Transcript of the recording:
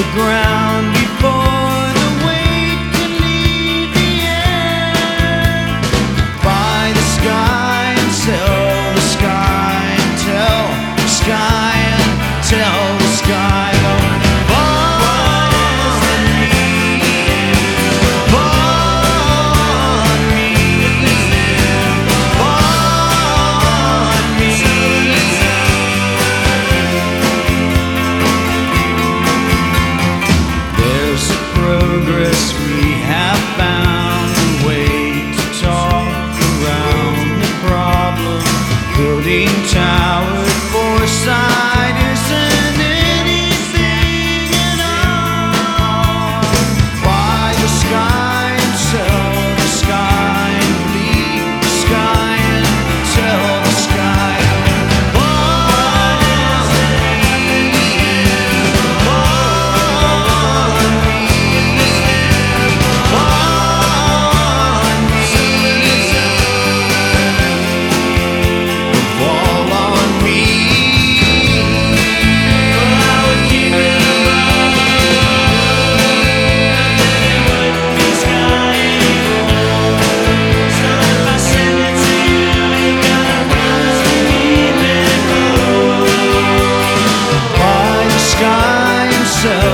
the ground before the weight can leave the air. Buy the sky and sell the sky and tell the sky and tell the sky. We have found a way to talk around the problem. Building towers, foresight isn't anything at all. Buy the sky and sell the sky and leave the sky and tell the sky. So